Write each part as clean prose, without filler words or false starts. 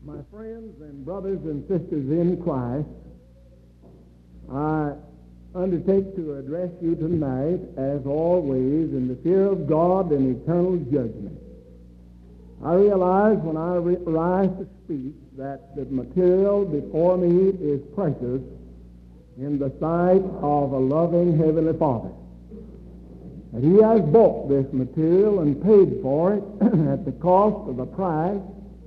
My friends and brothers and sisters in Christ, I undertake to address you tonight, as always, in the fear of God and eternal judgment. I realize when I rise to speak that the material before me is precious in the sight of a loving Heavenly Father. And He has bought this material and paid for it at the cost of the price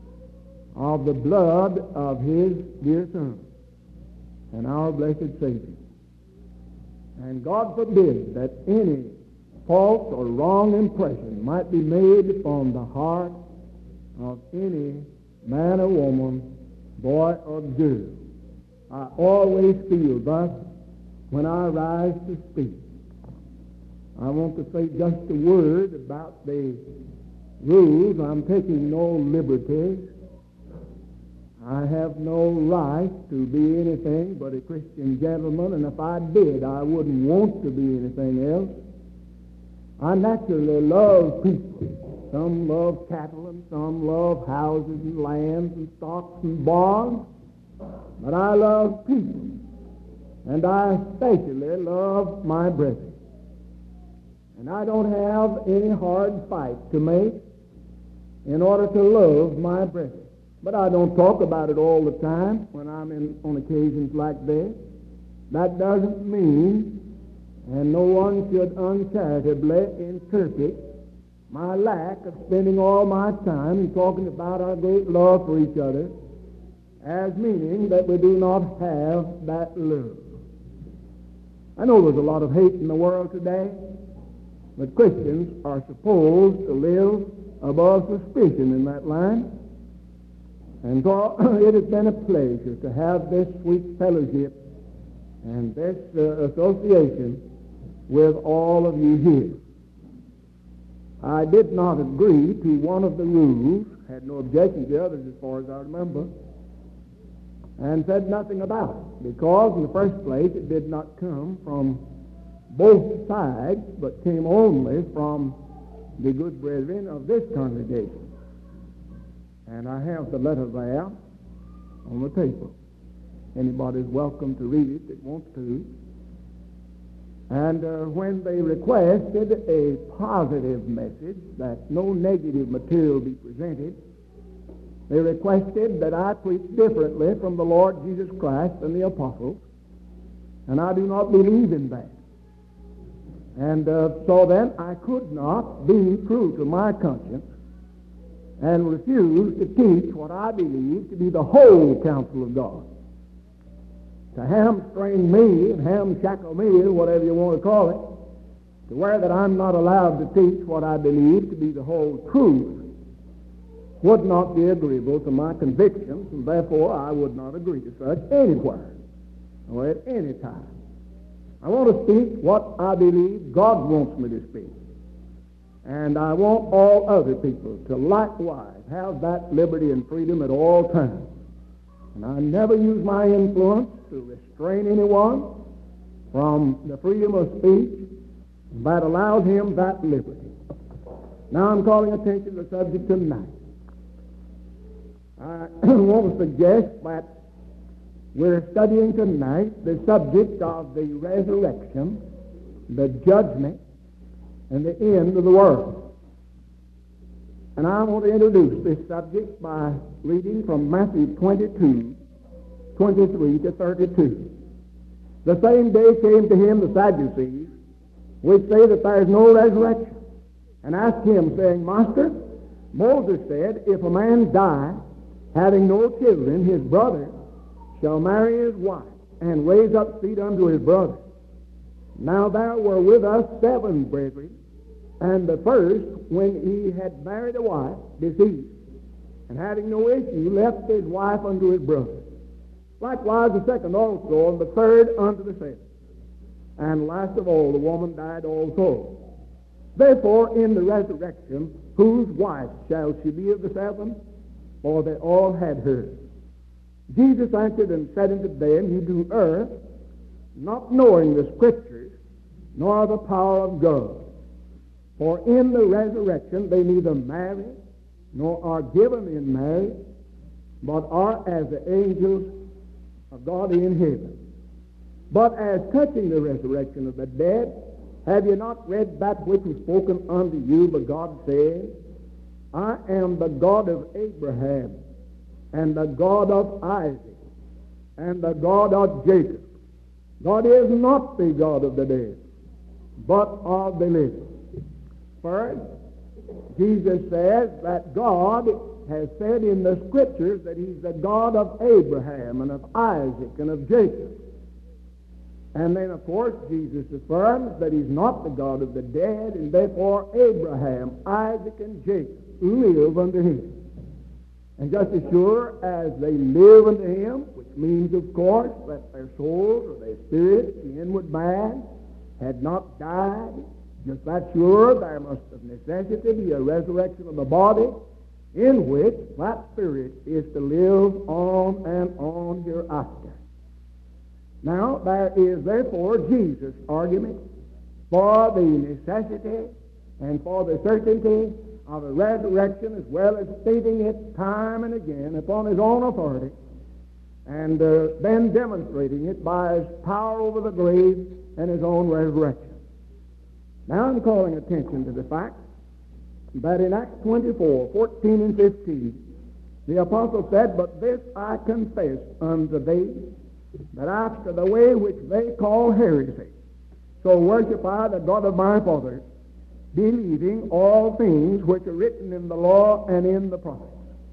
of the blood of His dear Son and our blessed Savior. And God forbid that any false or wrong impression might be made upon the heart of any man or woman, boy or girl. I always feel thus when I rise to speak. I want to say just a word about the rules. I'm taking no liberties. I have no right to be anything but a Christian gentleman, and if I did, I wouldn't want to be anything else. I naturally love people. Some love cattle, and some love houses and lands and stocks and barns. But I love people, and I especially love my brethren. And I don't have any hard fight to make in order to love my brethren. But I don't talk about it all the time when I'm on occasions like this. That doesn't mean, and no one should uncharitably interpret my lack of spending all my time in talking about our great love for each other as meaning that we do not have that love. I know there's a lot of hate in the world today, but Christians are supposed to live above suspicion in that line. And so it has been a pleasure to have this sweet fellowship and this association with all of you here. I did not agree to one of the rules, had no objection to the others as far as I remember, and said nothing about it, because in the first place it did not come from both sides, but came only from the good brethren of this congregation. And I have the letter there on the table. Anybody's welcome to read it that wants to. And when they requested a positive message, that no negative material be presented, they requested that I preach differently from the Lord Jesus Christ and the apostles, and I do not believe in that. And so then I could not be true to my conscience and refuse to teach what I believe to be the whole counsel of God. To hamstring me and hamshackle me, or whatever you want to call it, to where that I'm not allowed to teach what I believe to be the whole truth would not be agreeable to my convictions, and therefore I would not agree to such anywhere or at any time. I want to speak what I believe God wants me to speak. And I want all other people to likewise have that liberty and freedom at all times. And I never use my influence to restrain anyone from the freedom of speech that allows him that liberty. Now I'm calling attention to the subject tonight. I want to suggest that we're studying tonight the subject of the resurrection, the judgment, and the end of the world. And I want to introduce this subject by reading from Matthew 22, 23 to 32. The same day came to him the Sadducees, which say that there is no resurrection, and asked him, saying, Master, Moses said, if a man die, having no children, his brother shall marry his wife, and raise up seed unto his brother. Now there were with us 7 brethren, and the first, when he had married a wife, deceased, and having no issue, left his wife unto his brother. Likewise the second also, and the third unto the seventh. And last of all, the woman died also. Therefore, in the resurrection, whose wife shall she be of the 7? For they all had her. Jesus answered and said unto them, You do err, not knowing the Scriptures, nor the power of God. For in the resurrection they neither marry, nor are given in marriage, but are as the angels of God in heaven. But as touching the resurrection of the dead, have you not read that which was spoken unto you by God, saying, I am the God of Abraham, and the God of Isaac, and the God of Jacob. God is not the God of the dead, but of the living. First, Jesus says that God has said in the Scriptures that he's the God of Abraham and of Isaac and of Jacob. And then, of course, Jesus affirms that he's not the God of the dead, and therefore Abraham, Isaac, and Jacob live unto him. And just as sure as they live unto him, which means, of course, that their souls or their spirits, the inward man, had not died, just that sure there must of necessity be a resurrection of the body in which that spirit is to live on and on hereafter. Now, there is therefore Jesus' argument for the necessity and for the certainty of a resurrection, as well as stating it time and again upon his own authority, and then demonstrating it by his power over the grave and his own resurrection. Now I'm calling attention to the fact that in Acts 24, 14 and 15, the apostle said, But this I confess unto thee, that after the way which they call heresy, so worship I the God of my fathers, believing all things which are written in the law and in the prophets.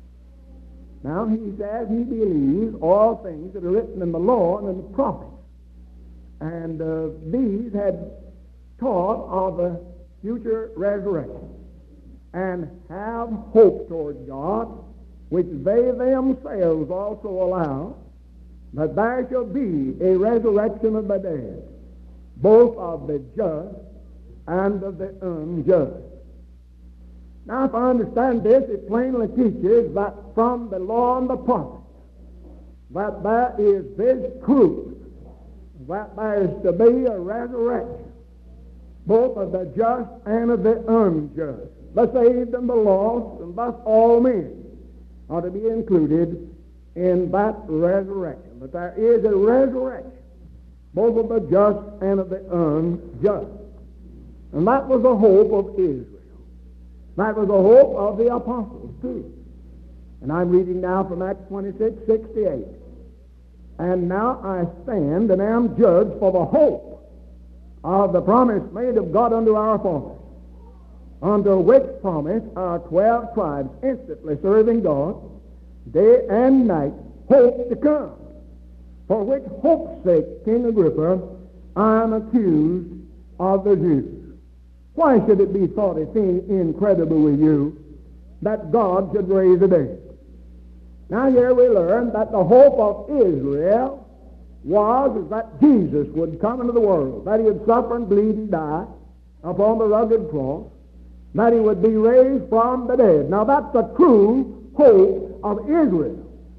Now he says he believes all things that are written in the law and in the prophets. And these had taught of a future resurrection and have hope toward God, which they themselves also allow, that there shall be a resurrection of the dead, both of the just and of the unjust. Now, if I understand this, it plainly teaches that from the law and the prophets, that there is this truth, that there is to be a resurrection, both of the just and of the unjust, the saved and the lost, and thus all men are to be included in that resurrection. But there is a resurrection, both of the just and of the unjust. And that was the hope of Israel. That was the hope of the apostles, too. And I'm reading now from Acts 26, 68. And now I stand and am judged for the hope of the promise made of God unto our fathers, unto which promise our 12 tribes instantly serving God, day and night, hope to come. For which hope's sake, King Agrippa, I am accused of the Jews. Why should it be thought a thing incredible with you that God should raise the dead? Now here we learn that the hope of Israel was that Jesus would come into the world, that he would suffer and bleed and die upon the rugged cross, that he would be raised from the dead. Now that's the true hope of Israel.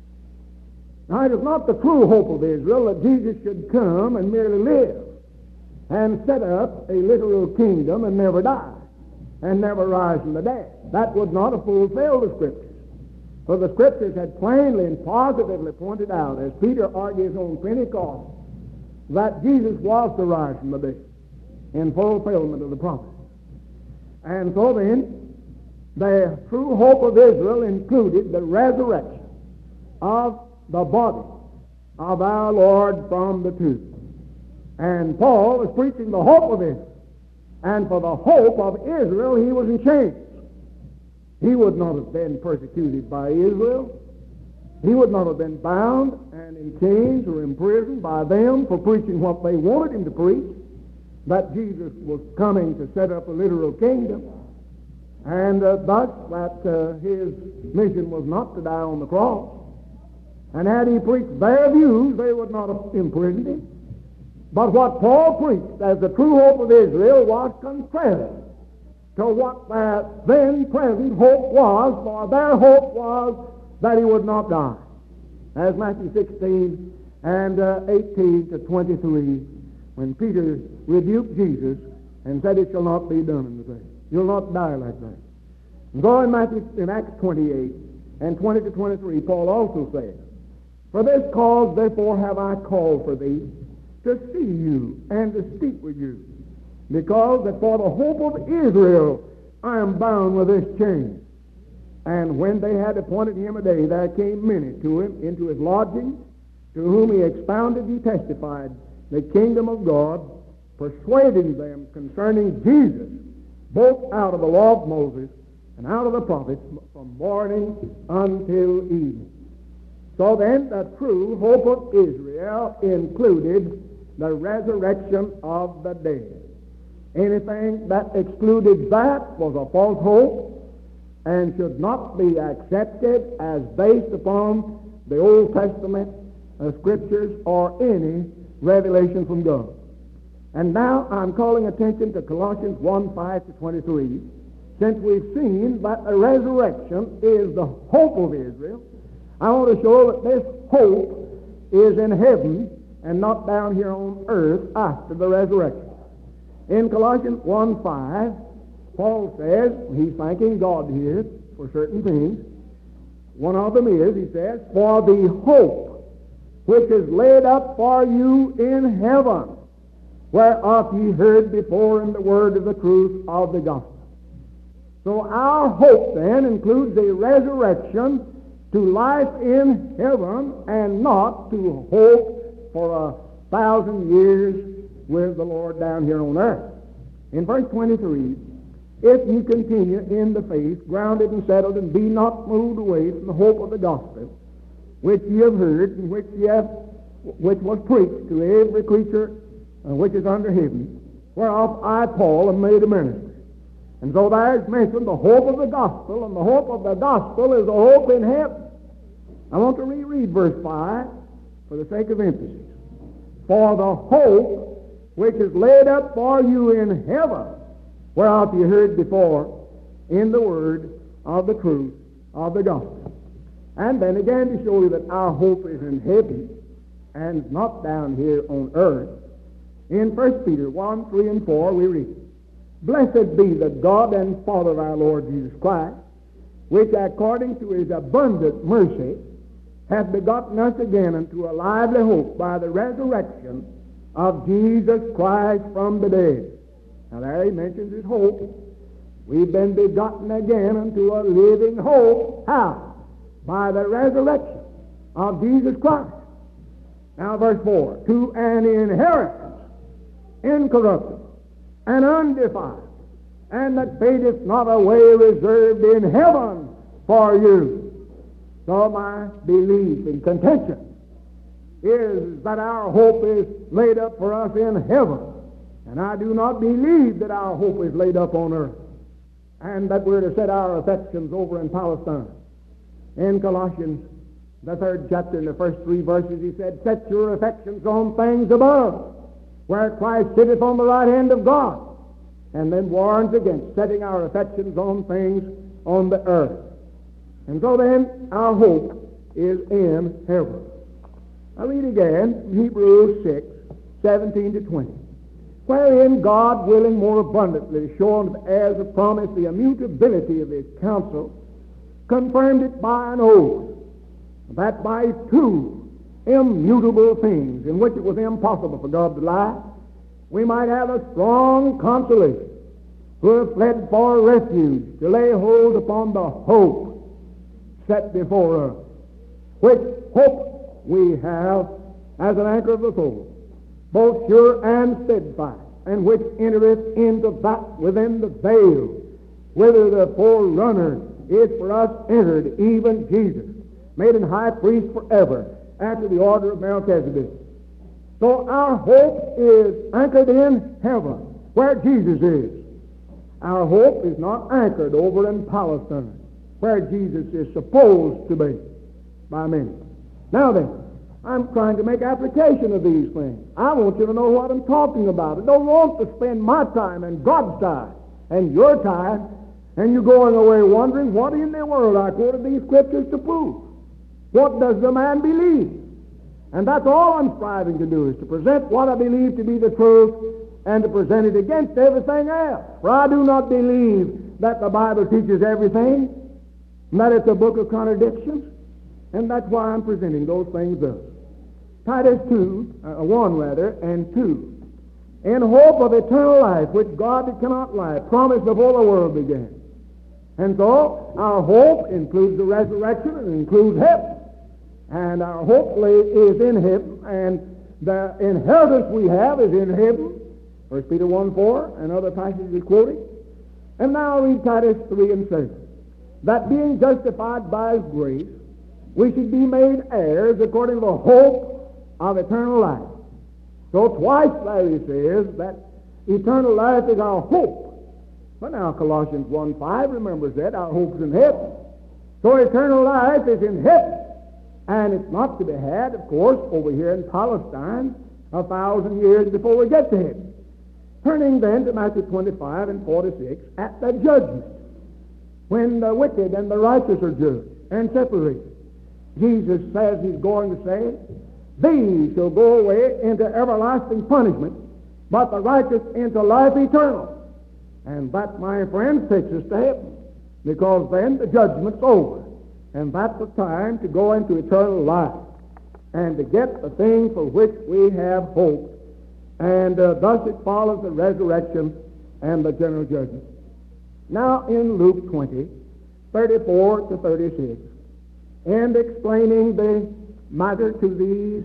Now it is not the true hope of Israel that Jesus should come and merely live and set up a literal kingdom and never die and never rise from the dead. That would not have fulfilled the Scriptures. For the Scriptures had plainly and positively pointed out, as Peter argues on Pentecost, that Jesus was to rise from the dead in fulfillment of the promise. And so then, the true hope of Israel included the resurrection of the body of our Lord from the tomb. And Paul was preaching the hope of Israel. And for the hope of Israel, he was in chains. He would not have been persecuted by Israel. He would not have been bound and in chains or imprisoned by them for preaching what they wanted him to preach, that Jesus was coming to set up a literal kingdom, and thus that his mission was not to die on the cross. And had he preached their views, they would not have imprisoned him. But what Paul preached as the true hope of Israel was contrary to what their then present hope was, for their hope was that he would not die. As Matthew 16 and 18 to 23, when Peter rebuked Jesus and said, "It shall not be done in the day. You'll not die like that." And so in Acts 28, and 20 to 23, Paul also says, "For this cause, therefore, have I called for thee, to see you and to speak with you, because that for the hope of Israel I am bound with this chain." And when they had appointed him a day, there came many to him into his lodging, to whom he expounded and testified the kingdom of God, persuading them concerning Jesus, both out of the law of Moses and out of the prophets, from morning until evening. So then, the true hope of Israel included the resurrection of the dead. Anything that excluded that was a false hope and should not be accepted as based upon the Old Testament Scriptures or any revelation from God. And now I'm calling attention to Colossians 1:5 to 23. Since we've seen that the resurrection is the hope of Israel, I want to show that this hope is in heaven and not down here on earth after the resurrection. In Colossians 1:5, Paul says, he's thanking God here for certain things. One of them is, he says, "For the hope which is laid up for you in heaven, whereof ye heard before in the word of the truth of the gospel." So our hope then includes a resurrection to life in heaven and not to hope for 1,000 years with the Lord down here on earth. In verse 23, "If ye continue in the faith, grounded and settled, and be not moved away from the hope of the gospel, which ye have heard, and which was preached to every creature which is under heaven, whereof I, Paul, am made a minister." And so there's mentioned the hope of the gospel, and the hope of the gospel is a hope in heaven. I want to reread verse 5 for the sake of emphasis. "For the hope which is laid up for you in heaven, whereof you heard before in the word of the truth of the gospel." And then again to show you that our hope is in heaven and not down here on earth, in 1 Peter 1:3 and 4 we read, "Blessed be the God and Father of our Lord Jesus Christ, which according to his abundant mercy hath begotten us again unto a lively hope by the resurrection of Jesus Christ from the dead." Now there he mentions his hope. We've been begotten again unto a living hope. How? By the resurrection of Jesus Christ. Now verse 4, "To an inheritance incorruptible and undefiled, and that fadeth not away, reserved in heaven for you." So my belief and contention is that our hope is laid up for us in heaven. And I do not believe that our hope is laid up on earth, and that we're to set our affections over in Palestine. In Colossians, the 3rd chapter, in the first 3 verses, he said, "Set your affections on things above, where Christ sitteth on the right hand of God," and then warns against setting our affections on things on the earth. And so then, our hope is in heaven. I read again, Hebrews 6:17 to 20. "Wherein God, willing more abundantly to show unto the heirs of promise the immutability of his counsel, confirmed it by an oath, that by 2 immutable things, in which it was impossible for God to lie, we might have a strong consolation, who have fled for refuge, to lay hold upon the hope set before us, which hope we have as an anchor of the soul, both sure and steadfast, and which entereth into that within the veil, whither the forerunner is for us entered, even Jesus, made an high priest forever, after the order of Melchizedek." So our hope is anchored in heaven, where Jesus is. Our hope is not anchored over in Palestine, where Jesus is supposed to be by many. Now then, I'm trying to make application of these things. I want you to know what I'm talking about. I don't want to spend my time and God's time and your time, and you going away wondering what in the world I quoted these scriptures to prove. What does the man believe? And that's all I'm striving to do, is to present what I believe to be the truth and to present it against everything else. For I do not believe that the Bible teaches everything. And that it's a book of contradictions, and that's why I'm presenting those things thus. Titus 1 and 2. In hope of eternal life, which God that cannot lie, promised before the world began. And so, our hope includes the resurrection and includes heaven. And our hope is in heaven, and the inheritance we have is in heaven. 1 Peter 1:4 and other passages quoted. And now read Titus 3 and 7. That being justified by His grace, we should be made heirs according to the hope of eternal life. So twice Larry says that eternal life is our hope. But now Colossians 1:5 remembers that our hope's in heaven. So eternal life is in heaven. And it's not to be had, of course, over here in Palestine 1,000 years before we get to heaven. Turning then to Matthew 25 and 46, at the judgment, when the wicked and the righteous are judged and separated, Jesus says He's going to say, these shall go away into everlasting punishment, but the righteous into life eternal. And that, my friends, takes us to heaven, because then the judgment's over. And that's the time to go into eternal life and to get the thing for which we have hope. And thus it follows the resurrection and the general judgment. Now in Luke 20, 34 to 36, and explaining the matter to these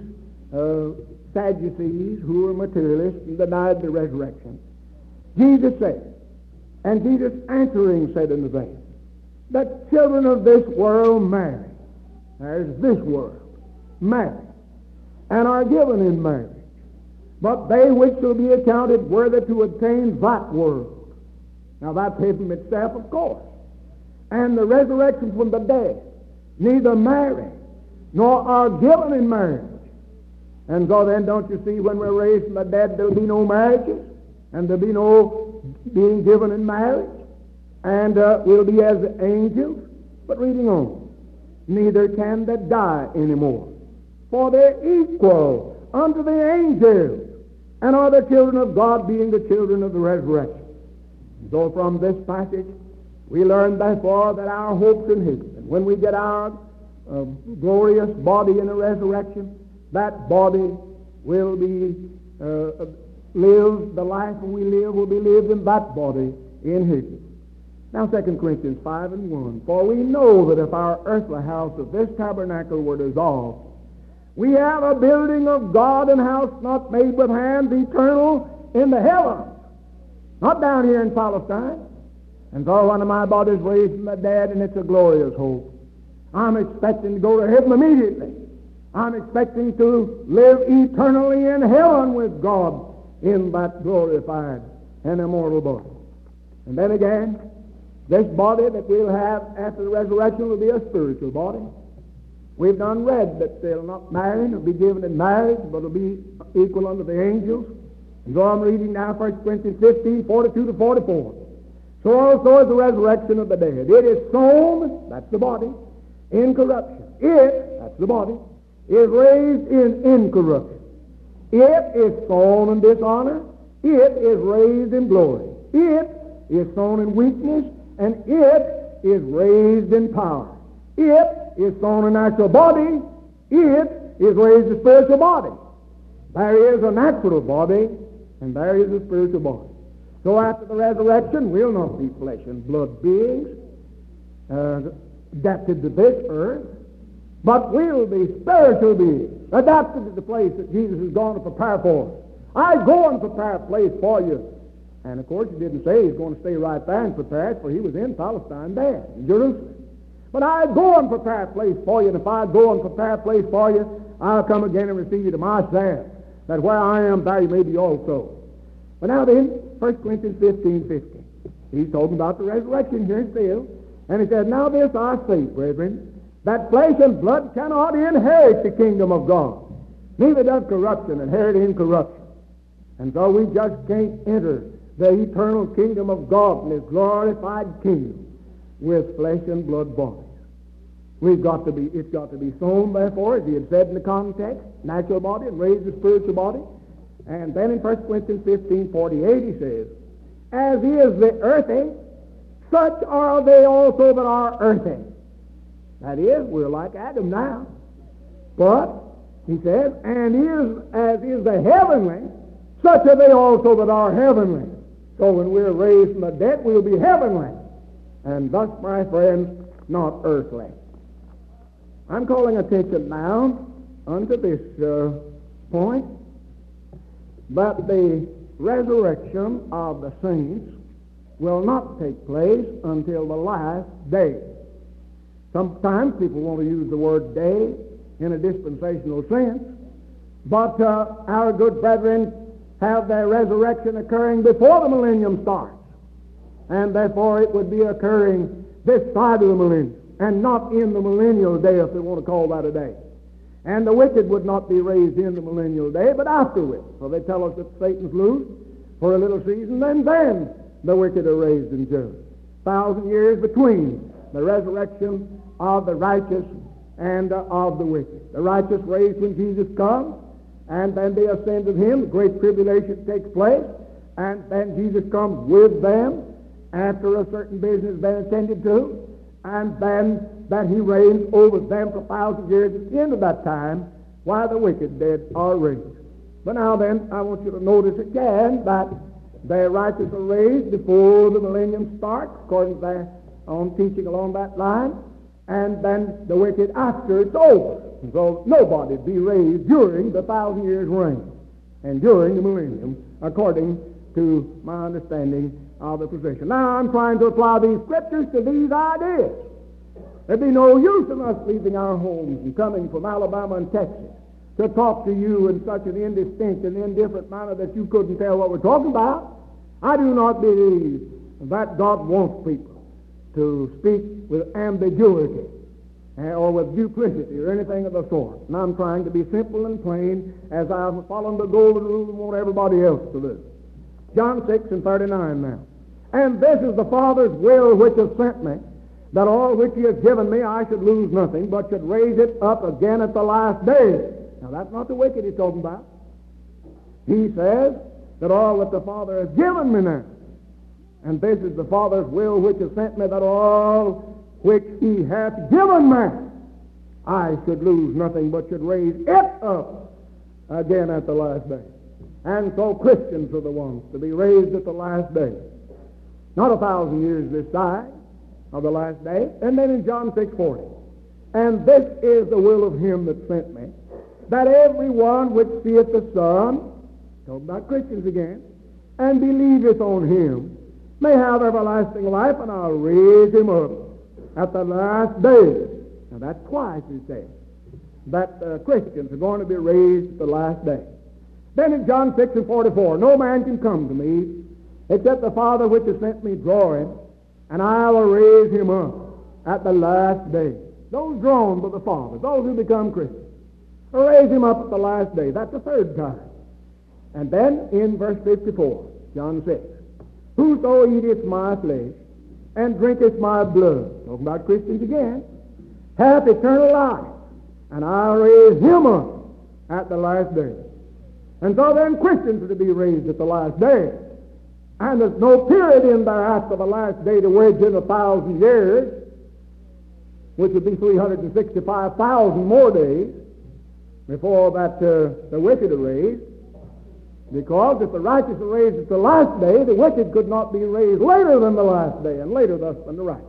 Sadducees who were materialists and denied the resurrection, Jesus said, and Jesus answering said unto them, that children of this world marry. There's this world. Marry. And are given in marriage. But they which shall be accounted worthy to obtain that world. Now that's heaven itself, of course. And the resurrection from the dead neither marry nor are given in marriage. And so then, don't you see, when we're raised from the dead, there'll be no marriages, and there'll be no being given in marriage. And we'll be as the angels. But reading on, neither can they die anymore, for they're equal unto the angels, and are the children of God, being the children of the resurrection. So from this passage, we learn therefore that our hope's in heaven. And when we get our glorious body in the resurrection, that body will be lived, the life we live will be lived in that body in heaven. Now 2 Corinthians 5 and 1. For we know that if our earthly house of this tabernacle were dissolved, we have a building of God, and house not made with hands, eternal in the heavens. Not down here in Palestine. And so one of my body's raised from the dead, and it's a glorious hope. I'm expecting to go to heaven immediately. I'm expecting to live eternally in heaven with God in that glorified and immortal body. And then again, this body that we'll have after the resurrection will be a spiritual body. We've done read that they'll not marry nor be given in marriage, but will be equal unto the angels. And so I'm reading now 1 Corinthians 15, 42 to 44. So also is the resurrection of the dead. It is sown, that's the body, in corruption. It, that's the body, is raised in incorruption. It is sown in dishonor. It is raised in glory. It is sown in weakness, and it is raised in power. It is sown a natural body. It is raised a spiritual body. There is a natural body, and there is a spiritual body. So after the resurrection, we'll not be flesh and blood beings adapted to this earth, but we'll be spiritual beings adapted to the place that Jesus is going to prepare for us. I go and prepare a place for you. And of course, he didn't say he's going to stay right there and prepare it, for he was in Palestine there, in Jerusalem. But I go and prepare a place for you, and if I go and prepare a place for you, I'll come again and receive you to myself, that where I am, there you may be also. But now then, 1 Corinthians 15:15. He's talking about the resurrection here still. And he said, now this I say, brethren, that flesh and blood cannot inherit the kingdom of God. Neither does corruption inherit incorruption. And so we just can't enter the eternal kingdom of God and his glorified kingdom with flesh and blood bodies. It's got to be sown, therefore, as he had said in the context, natural body and raised a spiritual body. And then in 1 Corinthians 15:48 he says, as is the earthy, such are they also that are earthy. That is, we're like Adam now. But, he says, and is as is the heavenly, such are they also that are heavenly. So when we're raised from the dead, we'll be heavenly. And thus, my friends, not earthly. I'm calling attention now unto this point, that the resurrection of the saints will not take place until the last day. Sometimes people want to use the word day in a dispensational sense, but our good brethren have their resurrection occurring before the millennium starts, and therefore it would be occurring this side of the millennium, and not in the millennial day, if they want to call that a day. And the wicked would not be raised in the millennial day, but afterwards. For they tell us that Satan's loose for a little season, and then the wicked are raised in judgment. 1,000 years between the resurrection of the righteous and of the wicked. The righteous raised when Jesus comes, and then they ascend with him. The great tribulation takes place, and then Jesus comes with them after a certain business has been attended to, and then that he reigns over them for 1,000 years at the end of that time, while the wicked dead are raised. But now then, I want you to notice again that the righteous are raised before the millennium starts, according to their own teaching along that line, and then the wicked after it's over. And so nobody be raised during the 1,000 years reign and during the millennium, according to my understanding of the position. Now I'm trying to apply these scriptures to these ideas. There'd be no use in us leaving our homes and coming from Alabama and Texas to talk to you in such an indistinct and indifferent manner that you couldn't tell what we're talking about. I do not believe that God wants people to speak with ambiguity or with duplicity or anything of the sort. And I'm trying to be simple and plain as I'm following the golden rule and want everybody else to do. John 6:39 now. And this is the Father's will which has sent me, that all which he has given me I should lose nothing, but should raise it up again at the last day. Now that's not the wicked he's talking about. He says that all that the Father has given me now, and this is the Father's will which has sent me, that all which he hath given me I should lose nothing, but should raise it up again at the last day. And so Christians are the ones to be raised at the last day. Not 1,000 years this side of the last day. And then in John 6:40, and this is the will of him that sent me, that every one which seeth the Son, talking about Christians again, and believeth on him, may have everlasting life, and I'll raise him up at the last day. Now that's twice he says that Christians are going to be raised at the last day. Then in John 6:44, no man can come to me except the Father which has sent me draw him, and I will raise him up at the last day. Those drawn by the Father, those who become Christians, will raise him up at the last day. That's the third time. And then in verse 54, John 6, whoso eateth my flesh and drinketh my blood, talking about Christians again, hath eternal life, and I'll raise him up at the last day. And so then Christians are to be raised at the last day. And there's no period in there after the last day to wedge in 1,000 years, which would be 365,000 more days before that the wicked are raised. Because if the righteous are raised at the last day, the wicked could not be raised later than the last day, and later thus than the righteous.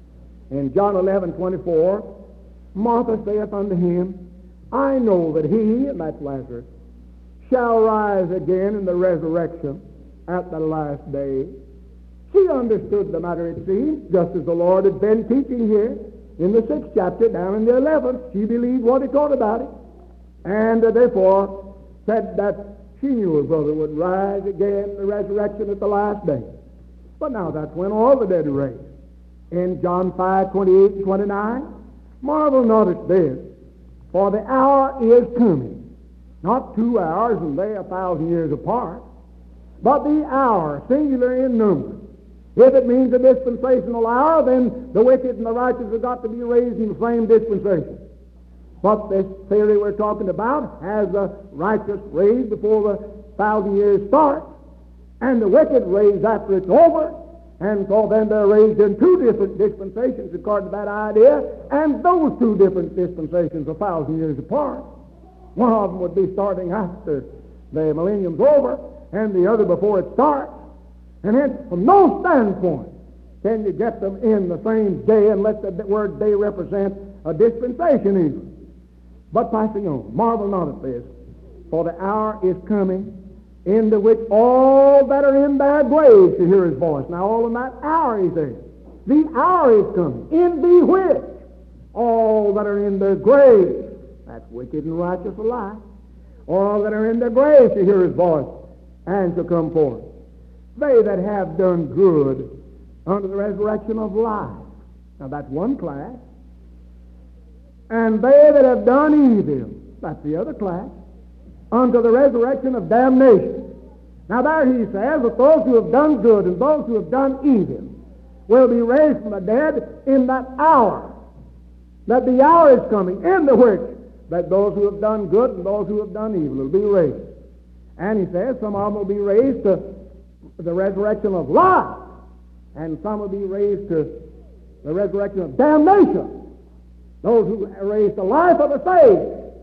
In John 11:24, Martha saith unto him, I know that he, and that's Lazarus, shall rise again in the resurrection at the last day. She understood the matter, it seems, just as the Lord had been teaching here in the 6th chapter, down in the 11th. She believed what he taught about it, and therefore said that she knew her brother would rise again in the resurrection at the last day. But now that's when all the dead are raised. In John 5:28 and 29, marvel not at this, for the hour is coming. Not 2 hours and they 1,000 years apart, but the hour, singular in number. If it means a dispensational hour, then the wicked and the righteous have got to be raised in the same dispensation. But this theory we're talking about has the righteous raised before the 1,000 years start, and the wicked raised after it's over, And so then they're raised in two different dispensations according to that idea, and those two different dispensations are 1,000 years apart. One of them would be starting after the millennium's over, and the other before it starts. And hence, from no standpoint can you get them in the same day unless the word day represents a dispensation even. But passing on, marvel not at this, for the hour is coming into which all that are in their graves to hear his voice. Now all in that hour, he says. The hour is coming, in the which all that are in their graves, that's wicked and righteous alike, all that are in their graves to hear his voice, and shall come forth. They that have done good unto the resurrection of life. Now that's one class. And they that have done evil, that's the other class, unto the resurrection of damnation. Now there he says that those who have done good and those who have done evil will be raised from the dead in that hour. That the hour is coming, in the which that those who have done good and those who have done evil will be raised. And he says some of them will be raised to the resurrection of life, and some will be raised to the resurrection of damnation. Those who are raised to life of the saved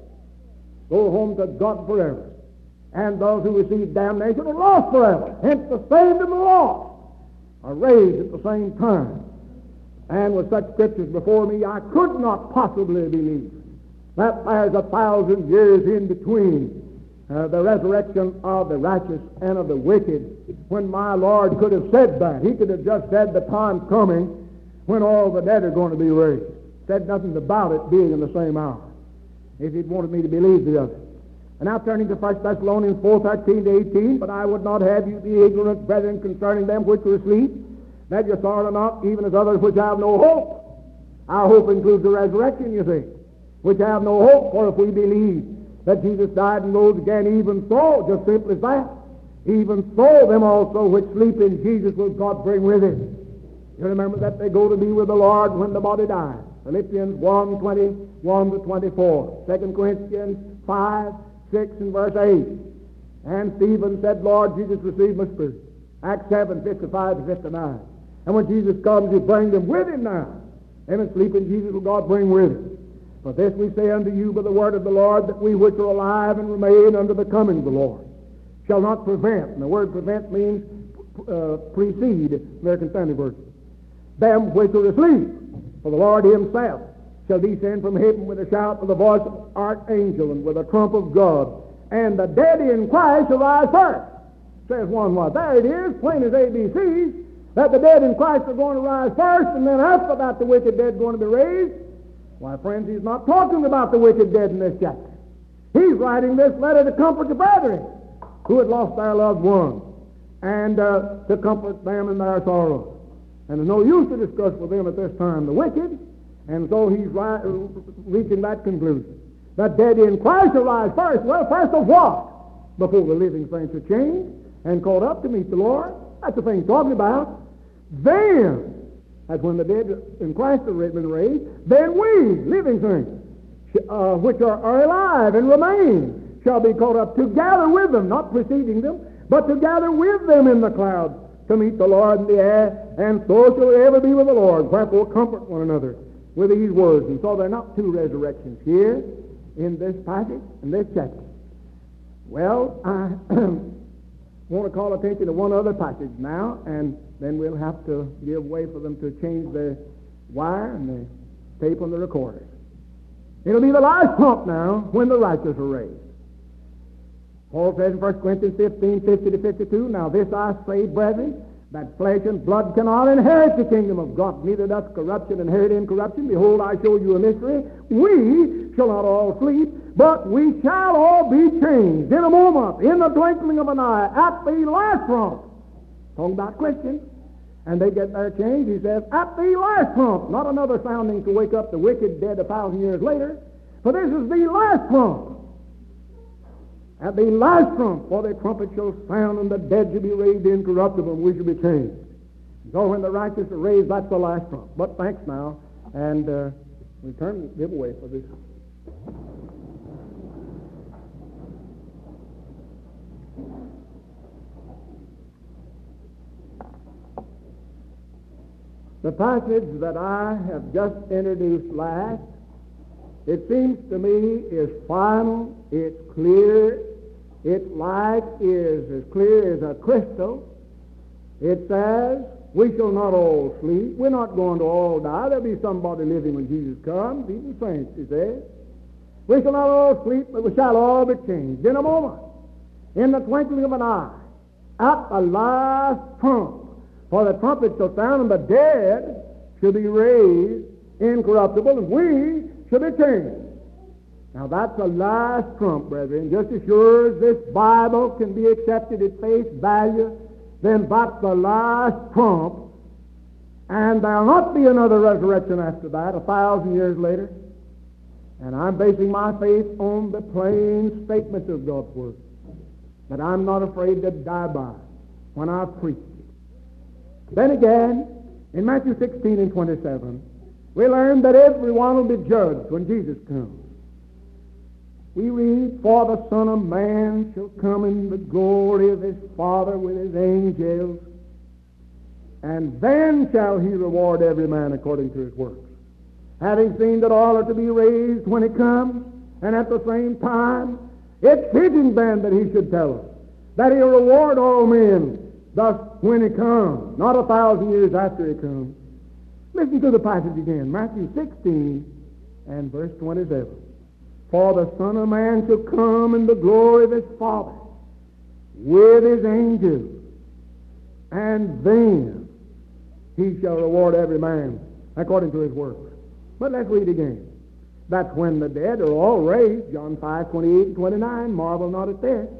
go home to God forever. And those who receive damnation are lost forever. Hence the saved and the lost are raised at the same time. And with such scriptures before me, I could not possibly believe that there's 1,000 years in between the resurrection of the righteous and of the wicked, when my Lord could have said that. He could have just said the time coming when all the dead are going to be raised. Said nothing about it being in the same hour, if he'd wanted me to believe the other. And now turning to 1 Thessalonians 4:13 to 18, but I would not have you be ignorant, brethren, concerning them which are asleep, that you sorrow not, even as others which have no hope. Our hope includes the resurrection, you see, which have no hope, for if we believe that Jesus died and rose again, even so, just simply as that, even so them also which sleep in Jesus will God bring with him. You remember that they go to be with the Lord when the body dies. Philippians 1:21 to 24. 2 Corinthians 5, 6 and verse 8. And Stephen said, Lord Jesus, receive my spirit. Acts 7, 55 to 59. And when Jesus comes, you bring them with him now. Them that sleep in Jesus will God bring with him. For this we say unto you by the word of the Lord, that we which are alive and remain unto the coming of the Lord shall not prevent. And the word prevent means precede, American Standard Version. Them which are asleep. For the Lord himself shall descend from heaven with a shout, with the voice of archangel, and with a trump of God. And the dead in Christ shall rise first. Says one what? There it is, plain as ABCs, that the dead in Christ are going to rise first, and then after that the wicked dead going to be raised. Why, friends, he's not talking about the wicked dead in this chapter. He's writing this letter to comfort the brethren who had lost their loved ones, and to comfort them in their sorrows. And there's no use to discuss with them at this time the wicked, and so he's reaching that conclusion. That dead in Christ shall rise first. Well, first of what? Before the living saints are changed and caught up to meet the Lord. That's the thing he's talking about. Then, that's when the dead in Christ are been raised, then we, living saints, which are alive and remain, shall be caught up together with them, not preceding them, but together with them in the clouds, to meet the Lord in the air, and so shall we ever be with the Lord. Wherefore comfort one another with these words. And so there are not two resurrections here in this passage, in this chapter. Well, I want to call attention to one other passage now, and then we'll have to give way for them to change the wire and the tape on the recorder. It'll be the last trump now when the righteous are raised. Paul says in 1 Corinthians 15, 50 to 52, Now this I say, brethren, that flesh and blood cannot inherit the kingdom of God, neither doth corruption inherit incorruption. Behold, I show you a mystery. We shall not all sleep, but we shall all be changed in a moment, in the twinkling of an eye, at the last trump. Talking about Christians. And they get their change, he says, at the last trump. Not another sounding to wake up the wicked dead 1,000 years later. For this is the last trump. At the last trump, for the trumpet shall sound, and the dead shall be raised incorruptible, and we shall be changed. So when the righteous are raised, that's the last trump. But thanks now, and we turn the giveaway for this. The passage that I have just introduced last, it seems to me, is final, it's clear, its light is as clear as a crystal. It says, we shall not all sleep. We're not going to all die. There'll be somebody living when Jesus comes, even saints, he says. We shall not all sleep, but we shall all be changed in a moment, in the twinkling of an eye, at the last trump. For the trumpet shall sound, and the dead shall be raised incorruptible, and we shall be changed. Now that's the last trump, brethren. Just as sure as this Bible can be accepted at face value, then that's the last trump, and there'll not be another resurrection after that, 1,000 years later. And I'm basing my faith on the plain statement of God's Word, that I'm not afraid to die by when I've preached it. Then again, in Matthew 16 and 27, we learn that everyone will be judged when Jesus comes. We read, for the Son of Man shall come in the glory of his Father with his angels, and then shall he reward every man according to his works. Having seen that all are to be raised when he comes, and at the same time, it's fitting then that he should tell us that he'll reward all men thus when he comes, not 1,000 years after he comes. Listen to the passage again, Matthew 16 and verse 27. For the Son of Man shall come in the glory of his Father with his angels, and then he shall reward every man according to his works. But let's read again. That's when the dead are all raised, John 5:28 and 29. Marvel not at this.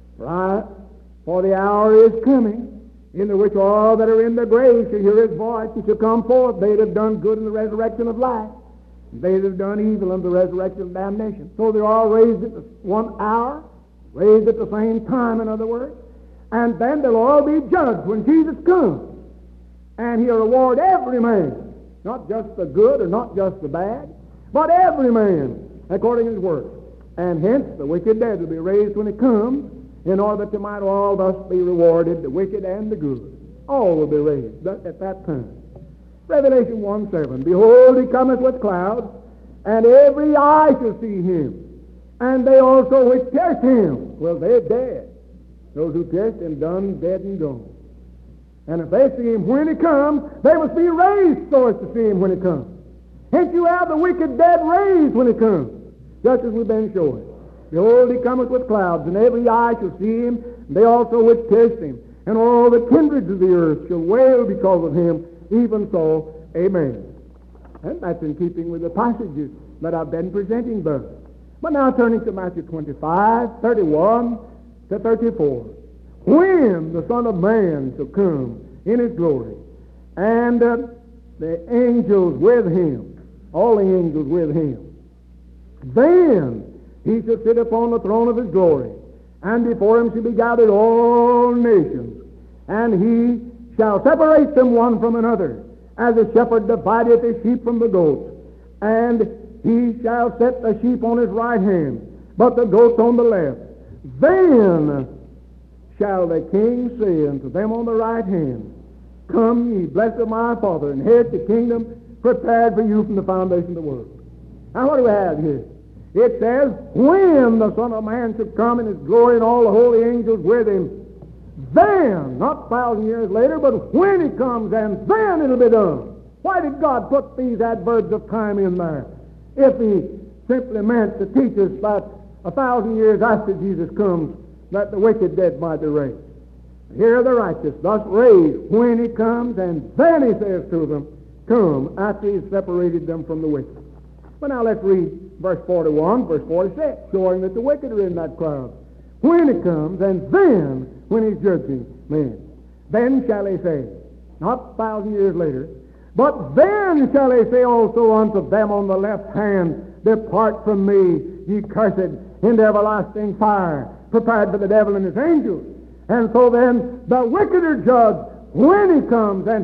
For the hour is coming, in the which all that are in the grave shall hear his voice, and shall come forth, they that have done good in the resurrection of life, they that have done evil in the resurrection of damnation. So they're all raised at the 1 hour, raised at the same time, in other words, and then they'll all be judged when Jesus comes. And he'll reward every man, not just the good or not just the bad, but every man according to his works. And hence the wicked dead will be raised when he comes, in order that they might all thus be rewarded, the wicked and the good. All will be raised at that time. Revelation 1:7, behold, he cometh with clouds, and every eye shall see him, and they also which pierced him. Well, they're dead. Those who pierced him, done, dead, and gone. And if they see him when he comes, they must be raised so as to see him when he comes. Hence you have the wicked dead raised when he comes, just as we've been showing. Behold, he cometh with clouds, and every eye shall see him, and they also which pierced him, and all the kindreds of the earth shall wail because of him. Even so, amen. And that's in keeping with the passages that I've been presenting there. But now turning to Matthew 25:31 to 34. When the Son of Man shall come in his glory, and the angels with him, all the angels with him, then he shall sit upon the throne of his glory, and before him shall be gathered all nations, and he shall separate them one from another, as a shepherd divideth his sheep from the goats. And he shall set the sheep on his right hand, but the goats on the left. Then shall the king say unto them on the right hand, Come ye, blessed of my Father, and inherit the kingdom prepared for you from the foundation of the world. Now what do we have here? It says, when the Son of Man shall come in his glory and all the holy angels with him, then, not 1,000 years later, but when he comes, and then it'll be done. Why did God put these adverbs of time in there? If he simply meant to teach us that 1,000 years after Jesus comes, that the wicked dead might be raised. Here are the righteous, thus raised when he comes, and then he says to them, Come, after he's separated them from the wicked. But now let's read verse 41, verse 46, showing that the wicked are in that crowd. When he comes, and then when he's judging men, then shall he say, not 1,000 years later, but then shall he say also unto them on the left hand, Depart from me, ye cursed, into everlasting fire, prepared for the devil and his angels. And so then the wicked are judged when he comes, and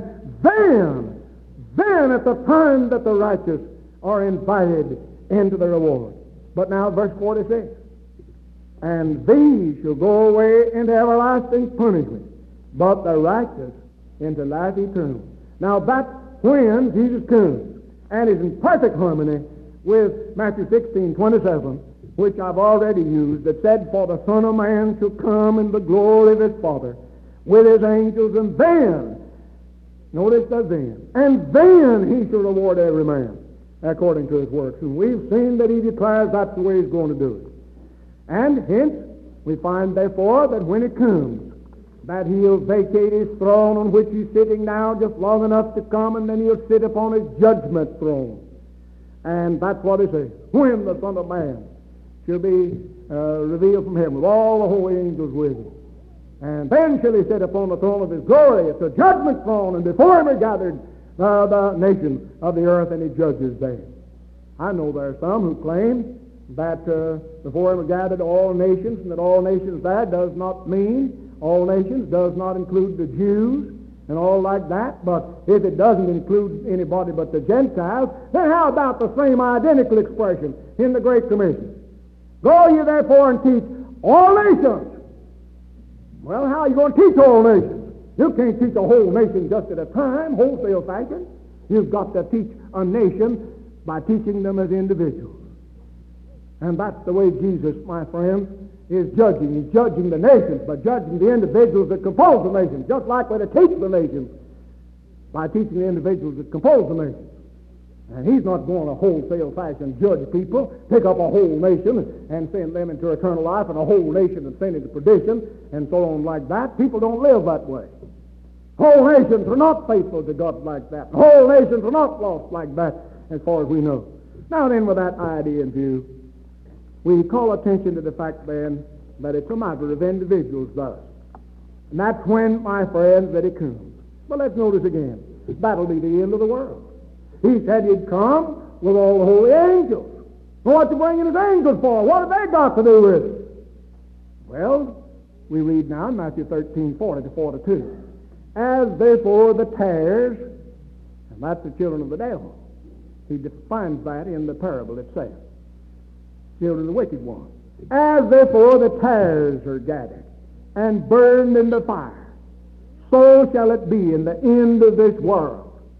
then at the time that the righteous are invited into the reward. But now verse 46. And these shall go away into everlasting punishment, but the righteous into life eternal. Now that's when Jesus comes, and is in perfect harmony with Matthew 16:27, which I've already used, that said, "For the Son of Man shall come in the glory of his Father with his angels, and then," notice the then, "and then he shall reward every man according to his works." And we've seen that he declares that's the way he's going to do it. And hence, we find, therefore, that when it comes, that he'll vacate his throne on which he's sitting now just long enough to come, and then he'll sit upon his judgment throne. And that's what it says, when the Son of Man shall be revealed from heaven with all the holy angels with him. And then shall he sit upon the throne of his glory. It's a judgment throne, and before him are gathered the nations of the earth, and he judges them. I know there are some who claim that before him are gathered all nations, and that all nations there does not mean all nations, does not include the Jews and all like that. But if it doesn't include anybody but the Gentiles, then how about the same identical expression in the Great Commission? "Go ye therefore and teach all nations." Well, how are you going to teach all nations? You can't teach a whole nation just at a time, wholesale fashion. You've got to teach a nation by teaching them as individuals. And that's the way Jesus, my friends, is judging. He's judging the nations by judging the individuals that compose the nations, just like we're to teach the nations by teaching the individuals that compose the nations. And he's not going to wholesale fashion judge people, pick up a whole nation and send them into eternal life, and a whole nation and send into perdition, and so on like that. People don't live that way. Whole nations are not faithful to God like that. Whole nations are not lost like that, as far as we know. Now then, with that idea in view, we call attention to the fact, then, that it's a matter of individuals thus. And that's when, my friends, that it comes. But let's notice again, that'll be the end of the world. He said he'd come with all the holy angels. Well, what's he bringing his angels for? What have they got to do with it? Well, we read now in Matthew 13:40-42. "As therefore the tares," and that's the children of the devil. He defines that in the parable itself. Children of the wicked one. "As therefore the tares are gathered and burned in the fire, so shall it be in the end of this world."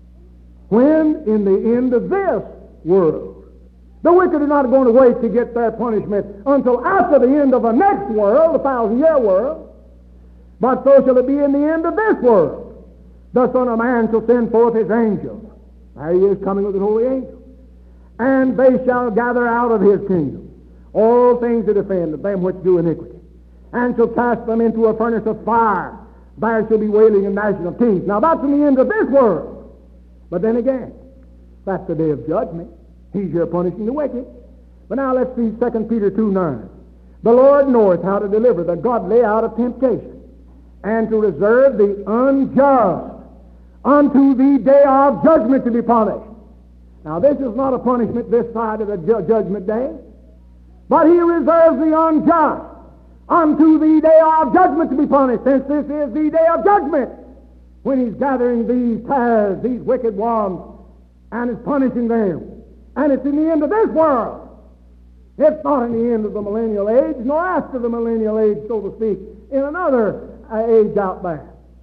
When? In the end of this world. The wicked are not going to wait to get their punishment until after the end of the next world, the 1,000-year world. But so shall it be in the end of this world. "The Son of Man shall send forth his angels." There he is coming with his holy angels. "And they shall gather out of his kingdom all things that offend them which do iniquity, and shall cast them into a furnace of fire. There shall be wailing and gnashing of teeth." Now that's in the end of this world. But then again, that's the day of judgment. He's here punishing the wicked. But now let's see 2 Peter 2:9. "The Lord knoweth how to deliver the godly out of temptation, and to reserve the unjust unto the day of judgment to be punished." Now this is not a punishment this side of the judgment day, but he reserves the unjust unto the day of judgment to be punished, since this is the day of judgment, when he's gathering these tares, these wicked ones, and is punishing them. And it's in the end of this world. It's not in the end of the millennial age, nor after the millennial age, so to speak, in another age out there.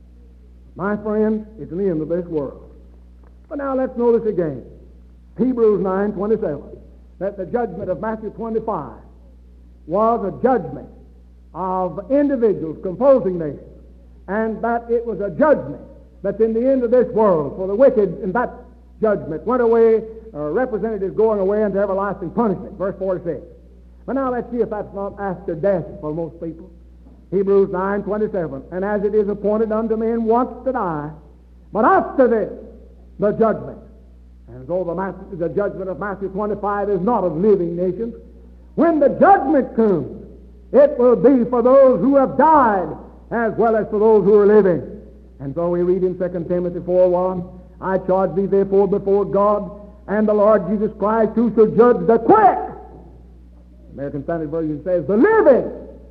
My friends, it's in the end of this world. But now let's notice again, Hebrews 9:27, that the judgment of Matthew 25 was a judgment of individuals composing nations, and that it was a judgment that's in the end of this world, for the wicked in that judgment went away, representatives going away into everlasting punishment, verse 46. But now let's see if that's not after death for most people. Hebrews 9:27, "And as it is appointed unto men once to die, but after this, the judgment." And though the judgment of Matthew 25 is not of living nations, when the judgment comes, it will be for those who have died as well as for those who are living. And so we read in 2 Timothy 4:1, "I charge thee therefore before God and the Lord Jesus Christ, who shall judge the quick," American Standard Version says, "the living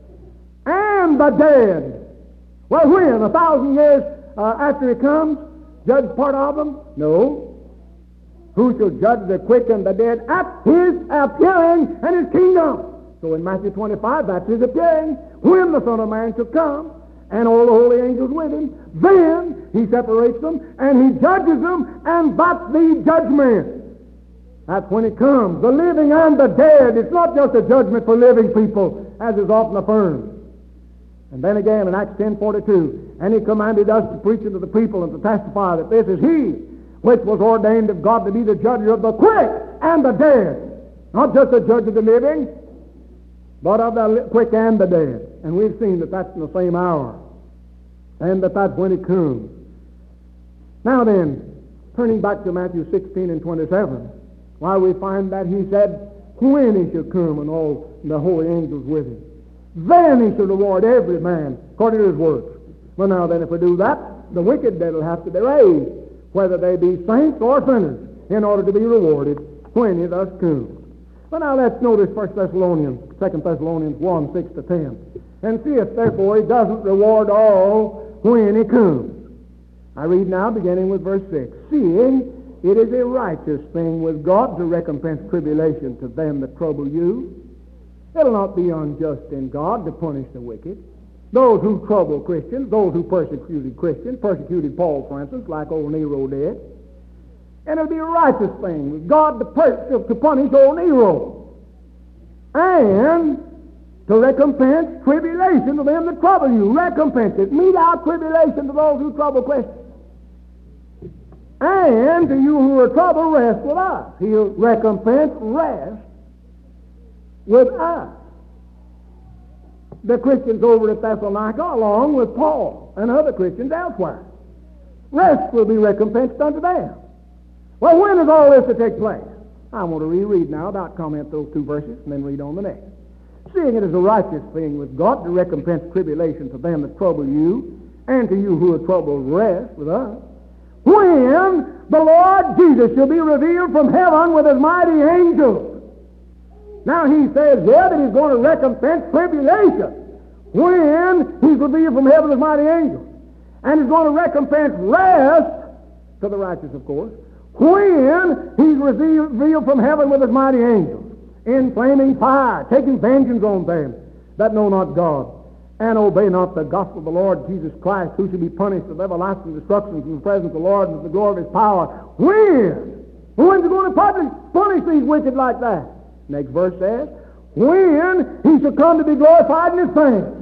and the dead." Well, when? 1,000 years after he comes? Judge part of them? No. "Who shall judge the quick and the dead at his appearing and his kingdom." So in Matthew 25, that's his appearing, when the Son of Man shall come and all the holy angels with him. Then he separates them, and he judges them, and that's the judgment. That's when it comes, the living and the dead. It's not just a judgment for living people, as is often affirmed. And then again in Acts 10:42, and he commanded us to preach unto the people and to testify that this is he which was ordained of God to be the judge of the quick and the dead. Not just the judge of the living, but of the quick and the dead. And we've seen that that's in the same hour, and that that's when it comes. Now then, turning back to Matthew 16 and 27, why we find that he said, when he shall come and all the holy angels with him, then he shall reward every man according to his works. Well, now then, if we do that, the wicked dead will have to be raised, whether they be saints or sinners, in order to be rewarded when he thus comes. Well, now let's notice 2 Thessalonians 1, 6 to 10, and see if therefore he doesn't reward all when he comes. I read now, beginning with verse 6. Seeing it is a righteous thing with God to recompense tribulation to them that trouble you. It'll not be unjust in God to punish the wicked. Those who trouble Christians, those who persecuted Christians, persecuted Paul, for instance, like old Nero did. And it'll be a righteous thing with God to punish old Nero. And to recompense tribulation to them that trouble you. Recompense it. Mete out tribulation to those who trouble Christians. And to you who are troubled, rest with us. He'll recompense rest with us. The Christians over at Thessalonica, along with Paul and other Christians elsewhere. Rest will be recompensed unto them. Well, when is all this to take place? I want to reread now, about comment those two verses, and then read on the next. Seeing it is a righteous thing with God to recompense tribulation to them that trouble you, and to you who are troubled, rest with us. When the Lord Jesus shall be revealed from heaven with his mighty angels. Now he says here that he's going to recompense tribulation when he's revealed from heaven with his mighty angels. And he's going to recompense rest to the righteous, of course, when he's revealed from heaven with his mighty angels in flaming fire, taking vengeance on them that know not God and obey not the gospel of the Lord Jesus Christ, who shall be punished with everlasting destruction from the presence of the Lord and of the glory of his power. When? When's he going to punish these wicked like that? Next verse says, when he shall come to be glorified in his saints.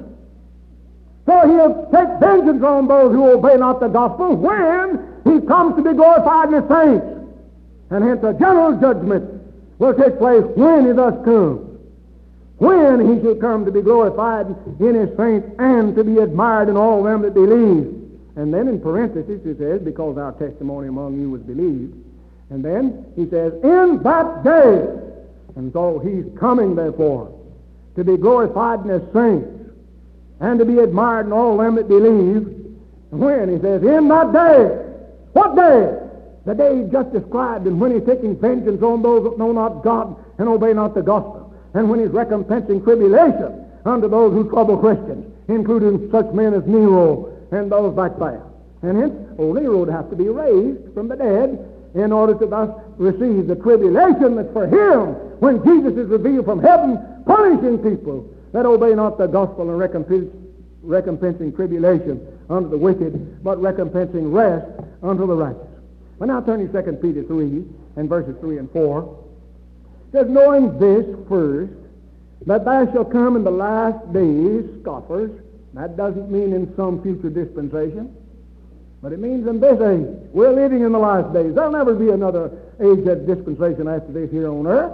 So he'll take vengeance on those who obey not the gospel when he comes to be glorified in his saints. And hence a general judgment will take place when he thus comes. When he shall come to be glorified in his saints and to be admired in all them that believe. And then in parentheses it says, because our testimony among you was believed. And then he says, in that day. And so he's coming, therefore, to be glorified in his saints and to be admired in all them that believe. And when? He says, in that day. What day? The day he just described, and when he's taking vengeance on those that know not God and obey not the gospel. And when he's recompensing tribulation unto those who trouble Christians, including such men as Nero and those like that. And hence, old Nero would have to be raised from the dead in order to thus receive the tribulation that's for him when Jesus is revealed from heaven, punishing people that obey not the gospel and recompensing tribulation unto the wicked, but recompensing rest unto the righteous. Well, now turning to 2 Peter 3 and verses 3 and 4. It says, knowing this first, that there shall come in the last days scoffers. That doesn't mean in some future dispensation, but it means in this age. We're living in the last days. There'll never be another age of dispensation after this here on earth.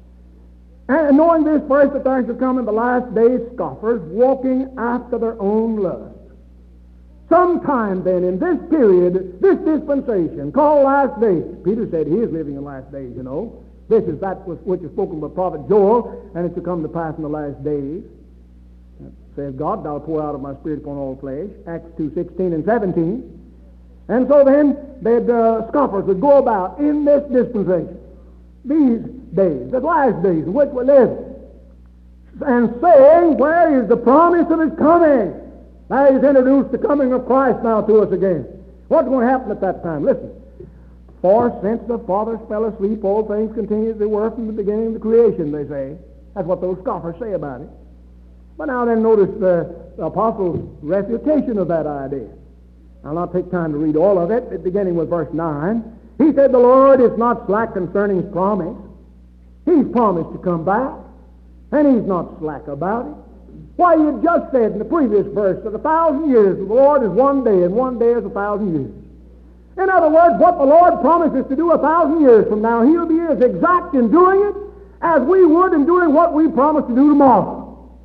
And knowing this first, that there shall come in the last days scoffers, walking after their own lust. Sometime then in this period, this dispensation, called last days, Peter said he is living in last days, you know. This is that which is spoken by prophet Joel, and it shall come to pass in the last days. Says God, thou pour out of my spirit upon all flesh. Acts 2:16 and 17. And so then, scoffers would go about in this dispensation, these days, the last days in which we live, and saying, where is the promise of his coming? Now he's introduced the coming of Christ now to us again. What's going to happen at that time? Listen. For since the fathers fell asleep, all things continue as they were from the beginning of the creation, they say. That's what those scoffers say about it. But now then notice the apostle's refutation of that idea. I'll not take time to read all of it, beginning with verse 9. He said, the Lord is not slack concerning his promise. He's promised to come back, and he's not slack about it. Why, you just said in the previous verse that 1,000 years of the Lord is one day, and one day is 1,000 years. In other words, what the Lord promises to do 1,000 years from now, he'll be as exact in doing it as we would in doing what we promise to do tomorrow.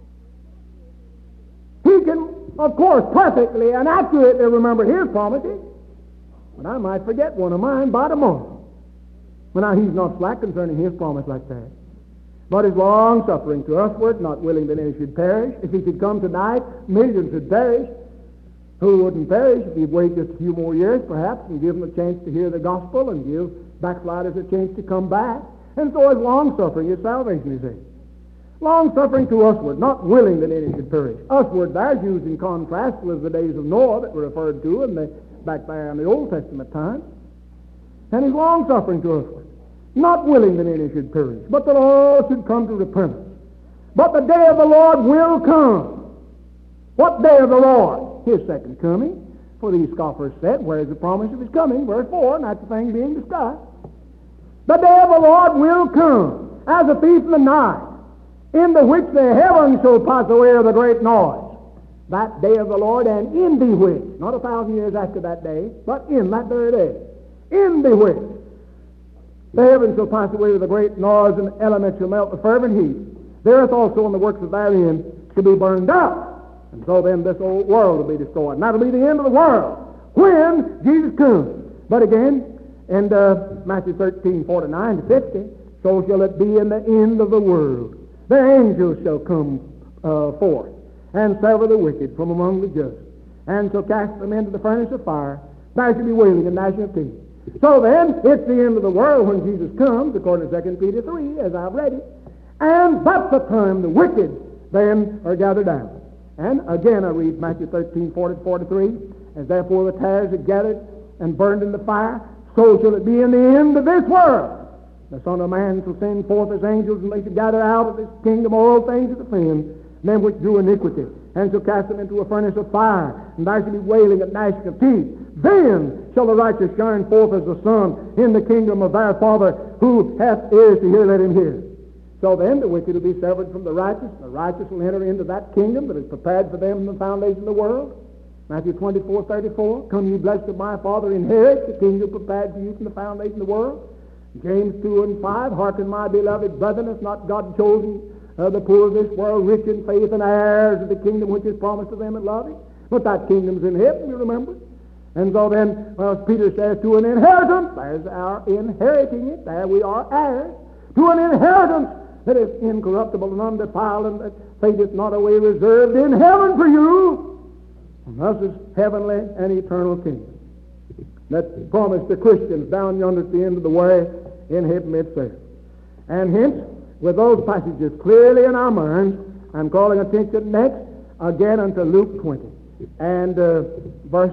He can, of course, perfectly and accurately remember his promises, but I might forget one of mine by tomorrow. But now he's not slack concerning his promise like that, but is long-suffering to usward, not willing that any should perish. If he could come tonight, millions would perish. Who wouldn't perish if he'd wait just a few more years, perhaps, and give them a chance to hear the gospel and give backsliders a chance to come back? And so is long-suffering is salvation, you see. Long-suffering to usward, not willing that any should perish. Usward there's used in contrast with the days of Noah that were referred to in back there in the Old Testament time. And he's long-suffering to usward, not willing that any should perish, but that all should come to repentance. But the day of the Lord will come. What day of the Lord? His second coming. For these scoffers said, where is the promise of his coming? Verse 4, and that's the thing being discussed. The day of the Lord will come, as a thief in the night, in the which the heavens shall pass away with a great noise. That day of the Lord, and in the which, not 1,000 years after that day, but in that very day, in the which the heavens shall pass away with a great noise, and the elements shall melt with fervent heat. The earth also and the works of therein shall be burned up. And so then this old world will be destroyed. And that'll be the end of the world when Jesus comes. But again, in Matthew 13:49 to 50, so shall it be in the end of the world. The angels shall come forth and sever the wicked from among the just, and shall cast them into the furnace of fire. There shall be wailing and gnashing of teeth. So then, it's the end of the world when Jesus comes, according to 2 Peter 3, as I've read it. And that's the time the wicked then are gathered down. And again, I read Matthew 13:40 to 43, as therefore the tares are gathered and burned in the fire, so shall it be in the end of this world. The Son of Man shall send forth his angels, and they shall gather out of this kingdom all things of the sin, them which do iniquity, and shall cast them into a furnace of fire, and there shall be wailing and gnashing of teeth. Then shall the righteous shine forth as the sun in the kingdom of their Father. Who hath ears to hear, let him hear. So then the wicked will be severed from the righteous. The righteous will enter into that kingdom that is prepared for them from the foundation of the world. Matthew 24:34, come ye blessed of my Father, inherit the kingdom prepared for you from the foundation of the world. James 2:5, hearken my beloved brethren, hath not God chosen the poor of this world, rich in faith and heirs of the kingdom which is promised to them that love him? But that kingdom's in heaven, you remember. And so then, well, Peter says, to an inheritance, there's our inheriting it, there we are heirs, to an inheritance that is incorruptible and undefiled, and that fadeth not away, reserved in heaven for you. And thus is heavenly and eternal kingdom that promised the Christians down yonder at the end of the way in heaven itself. And hence, with those passages clearly in our minds, I'm calling attention next again unto Luke 20 and verse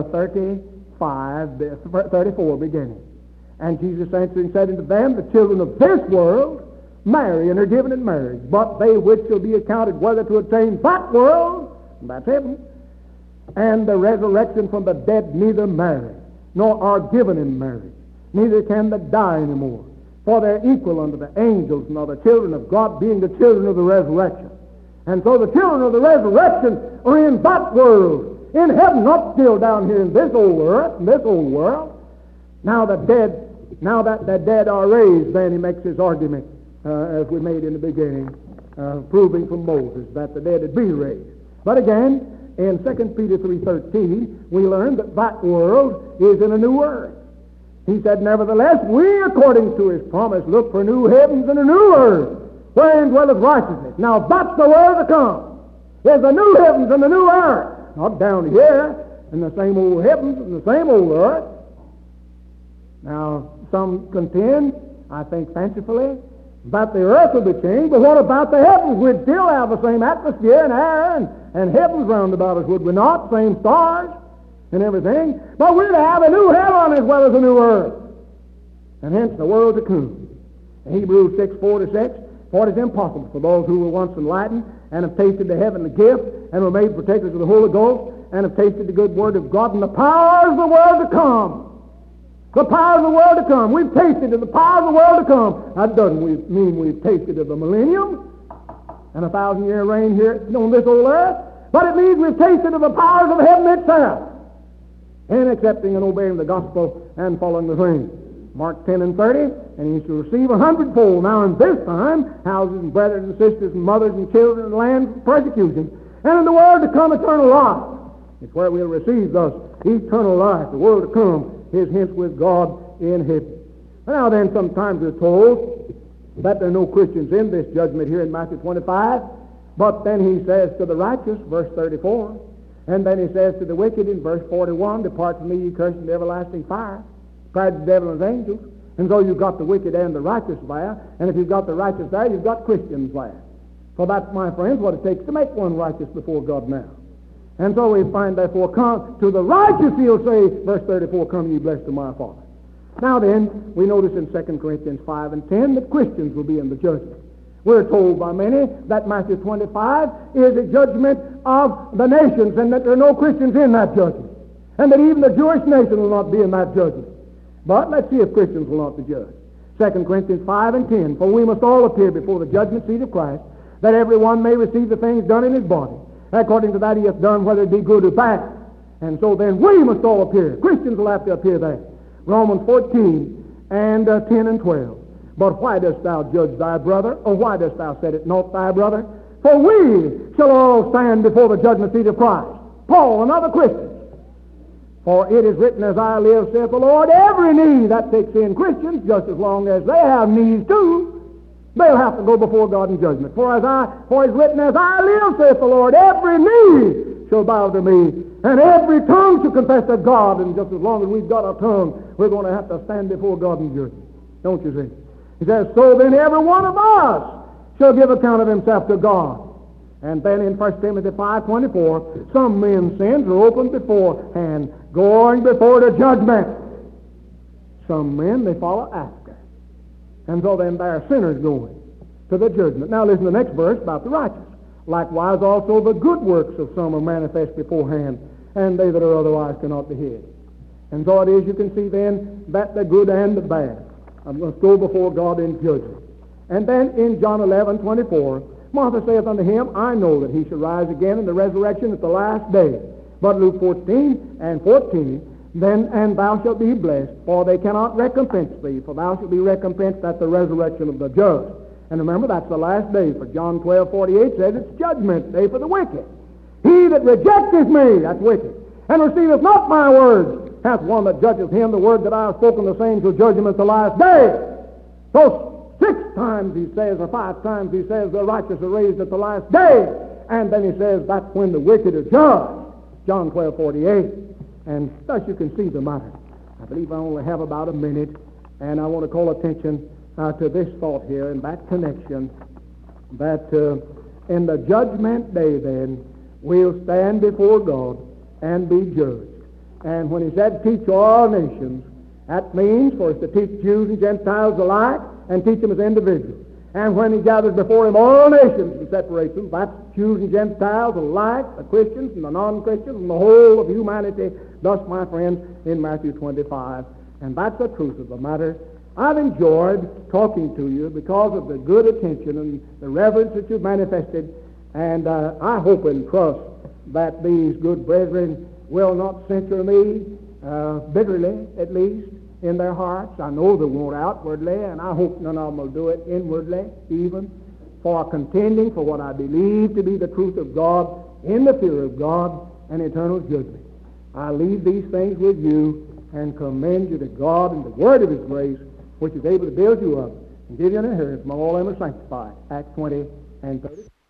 34 beginning. And Jesus answering said unto them, the children of this world marry and are given in marriage, but they which shall be accounted whether to attain that world, and that's heaven, and the resurrection from the dead neither marry, nor are given in marriage, neither can they die any more. For they're equal unto the angels, and are the children of God, being the children of the resurrection. And so the children of the resurrection are in that world, in heaven, not still down here in this old earth, in this old world. Now that the dead are raised, then he makes his argument, as we made in the beginning, proving from Moses that the dead would be raised. But again, in 2 Peter 3:13, we learn that that world is in a new earth. He said, nevertheless, we, according to his promise, look for new heavens and a new earth, wherein dwelleth righteousness. Now that's the world to come. There's the new heavens and the new earth. Not down here in the same old heavens and the same old earth. Now, some contend, I think fancifully, that the earth will be changed, but what about the heavens? We'd still have the same atmosphere and air and heavens round about us, would we not? Same stars and everything. But we'd have a new heaven as well as a new earth. And hence the world to come. Hebrews 6:4-6, for it is impossible for those who were once enlightened and have tasted the heavenly gift, and were made partakers of the Holy Ghost, and have tasted the good word of God and the powers of the world to come. The powers of the world to come. We've tasted of the powers of the world to come. That doesn't mean we've tasted of the millennium and 1,000-year reign here on this old earth, but it means we've tasted of the powers of heaven itself in accepting and obeying the gospel and following the thing. Mark 10 and 30, and he shall receive 100-fold. Now in this time, houses and brethren and sisters and mothers and children and land persecution, and in the world to come eternal life. It's where we'll receive thus eternal life, the world to come, his hence with God in heaven. Now then, sometimes we're told that there are no Christians in this judgment here in Matthew 25, but then he says to the righteous, verse 34, and then he says to the wicked in verse 41, depart from me, ye cursed, into everlasting fire, cried the devil and his angels. And so you've got the wicked and the righteous there, and if you've got the righteous there, you've got Christians there. So that's, my friends, what it takes to make one righteous before God now. And so we find, therefore, come to the righteous, he'll say, verse 34, come ye blessed of my Father. Now then, we notice in 2 Corinthians 5 and 10 that Christians will be in the judgment. We're told by many that Matthew 25 is a judgment of the nations, and that there are no Christians in that judgment, and that even the Jewish nation will not be in that judgment. But let's see if Christians will not be judged. 2 Corinthians 5 and 10, for we must all appear before the judgment seat of Christ, that every one may receive the things done in his body, according to that he hath done, whether it be good or bad. And so then we must all appear. Christians will have to appear there. Romans 14 and 10 and 12. But why dost thou judge thy brother, or why dost thou set it not thy brother? For we shall all stand before the judgment seat of Christ. Paul and other Christians. For it is written, as I live, saith the Lord, every knee, that takes in Christians, just as long as they have knees too, they'll have to go before God in judgment. For it's written, as I live, saith the Lord, every knee shall bow to me, and every tongue shall confess to God. And just as long as we've got a tongue, we're going to have to stand before God in judgment. Don't you see? He says, so then every one of us shall give account of himself to God. And then in 1 Timothy 5:24, some men's sins are opened beforehand, going before the judgment. Some men they follow after. And so then there are sinners going to the judgment. Now listen to the next verse about the righteous. Likewise also the good works of some are manifest beforehand, and they that are otherwise cannot be hid. And so it is, you can see then, that the good and the bad must go before God in judgment. And then in John 11:24, Martha saith unto him, I know that he shall rise again in the resurrection at the last day. But Luke 14 and 14, then, and thou shalt be blessed, for they cannot recompense thee, for thou shalt be recompensed at the resurrection of the just. And remember, that's the last day, for John 12:48 says it's judgment day for the wicked. He that rejecteth me, that's wicked, and receiveth not my words, hath one that judgeth him. The word that I have spoken, the same shall judge him at the last day. So 6 times he says, or 5 times he says, the righteous are raised at the last day. And then he says, that's when the wicked are judged. John 12:48. And thus you can see the matter. I believe I only have about a minute, and I want to call attention to this thought here in that connection, that in the judgment day then, we'll stand before God and be judged. And when he said, teach all nations, that means for us to teach Jews and Gentiles alike, and teach them as individuals. And when he gathers before him all nations and separates them, that's Jews and Gentiles alike, the Christians and the non-Christians, and the whole of humanity, thus, my friends, in Matthew 25. And that's the truth of the matter. I've enjoyed talking to you because of the good attention and the reverence that you've manifested, and I hope and trust that these good brethren will not censure me bitterly, at least, in their hearts. I know they won't outwardly, and I hope none of them will do it inwardly, even, for contending for what I believe to be the truth of God, in the fear of God, and eternal judgment. I leave these things with you and commend you to God and the word of his grace, which is able to build you up and give you an inheritance among all them are sanctified. Acts 20 and 30.